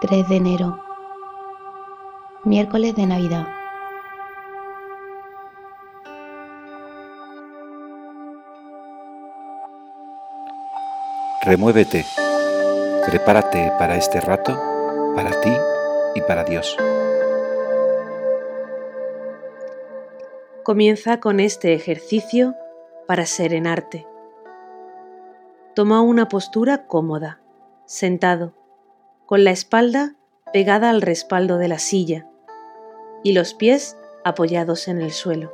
3 de enero, miércoles de Navidad. Remuévete, prepárate para este rato, para ti y para Dios. Comienza con este ejercicio para serenarte. Toma una postura cómoda, sentado, con la espalda pegada al respaldo de la silla y los pies apoyados en el suelo.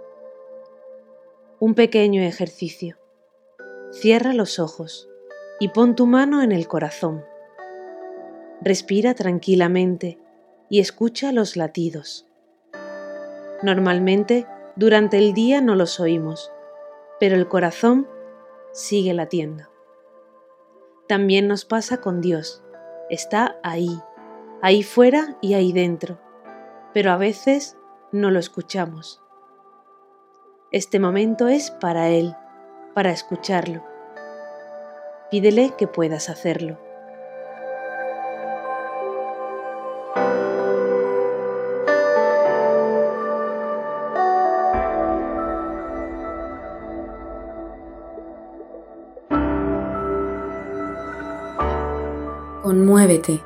Un pequeño ejercicio. Cierra los ojos y pon tu mano en el corazón. Respira tranquilamente y escucha los latidos. Normalmente, durante el día no los oímos, pero el corazón sigue latiendo. También nos pasa con Dios. Está ahí fuera y ahí dentro, pero a veces no lo escuchamos. Este momento es para Él, para escucharlo. Pídele que puedas hacerlo. Conmuévete.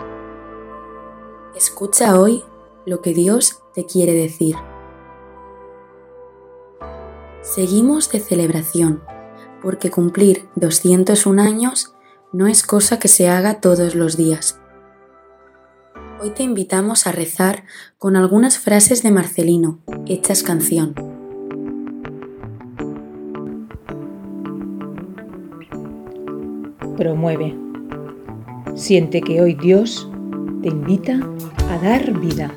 Escucha hoy lo que Dios te quiere decir. Seguimos de celebración, porque cumplir 201 años no es cosa que se haga todos los días. Hoy te invitamos a rezar con algunas frases de Marcelino, hechas canción. Promueve. Siente que hoy Dios te invita a dar vida.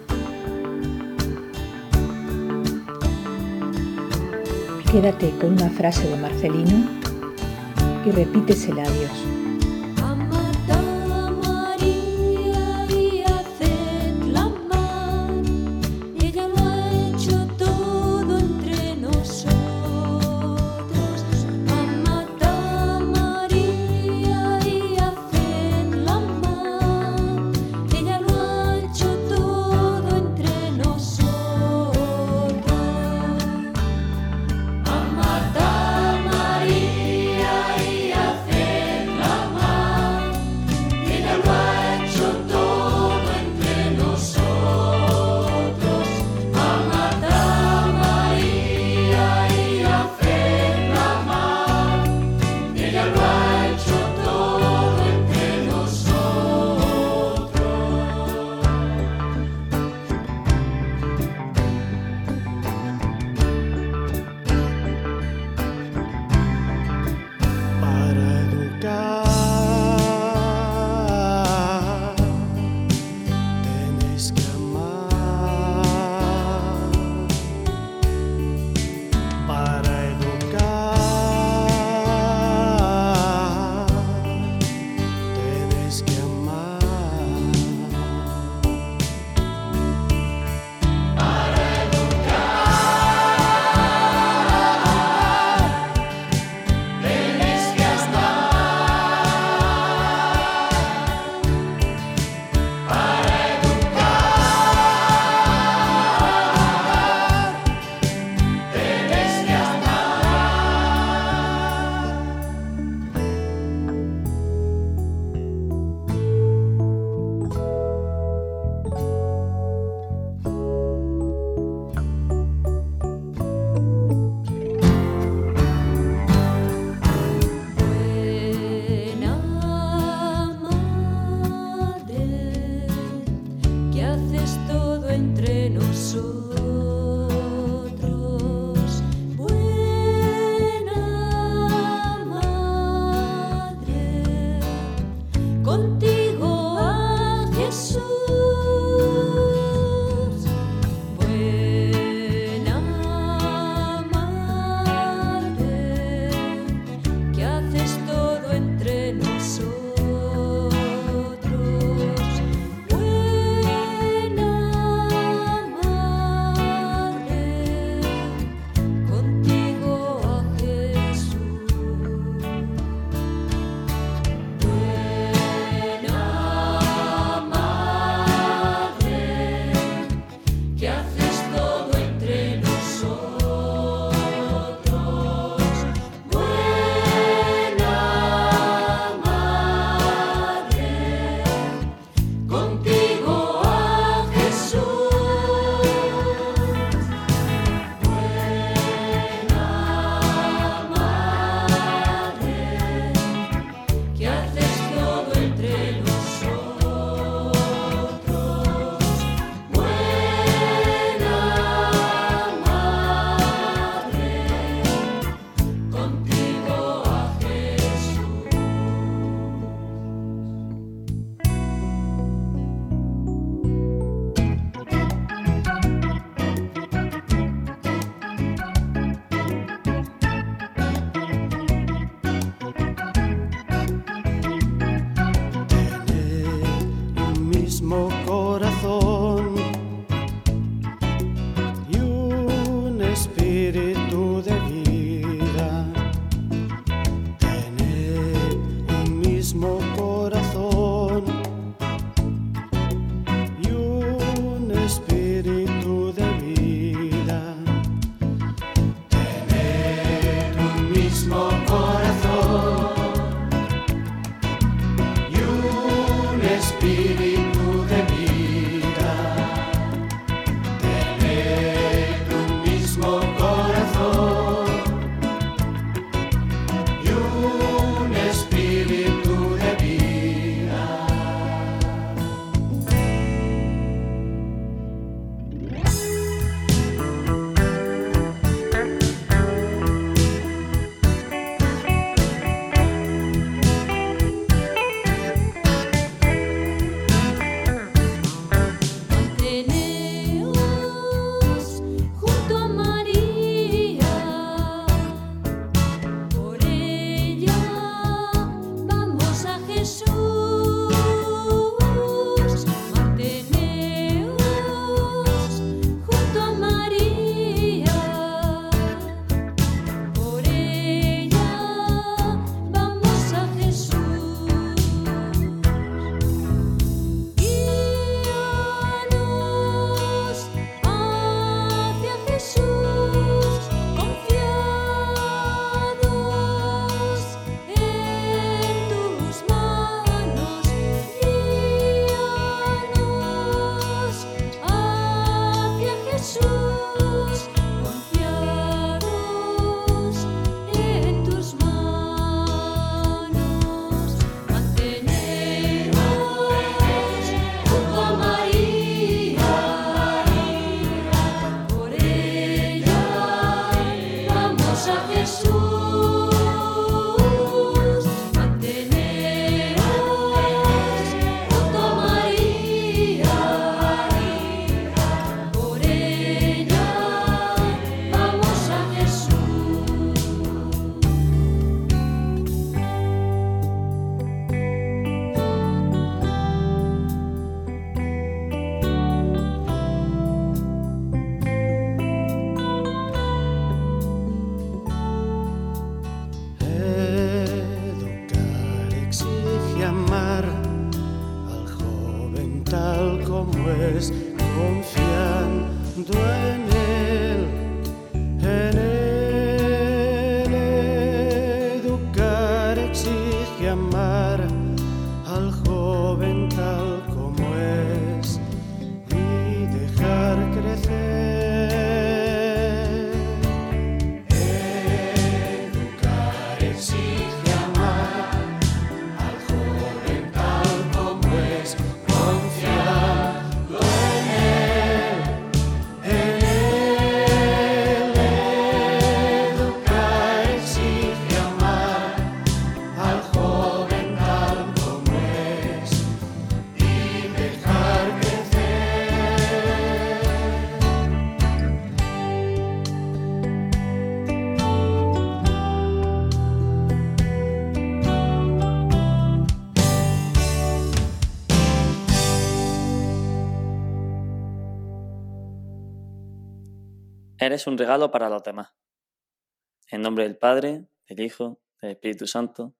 Quédate con una frase de Marcelino y repítesela a Dios. mismo corazón y un espíritu de vida. Tener un mismo corazón y un espíritu de vida. Tener un mismo corazón y un espíritu de vida. Manteneos junto a María, por ella vamos a Jesús. Manteneos junto a María, por ella vamos a Jesús. Guíanos hacia Jesús, confiados en tus manos. Guíanos hacia Jesús, confiados en tus manos. Manteneos junto a María, por ella vamos a Jesús. Manteneos junto a María, por ella vamos a Jesús. Educar exige amar al joven tal como es, confiando en él, en él. Educar exige amar al joven tal como es y dejar crecer. Educar exige amar al joven tal como es, confiando en él, en él. Educar exige amar al joven tal como es y dejar crecer. Eres un regalo para los demás. En nombre del Padre, del Hijo, del Espíritu Santo.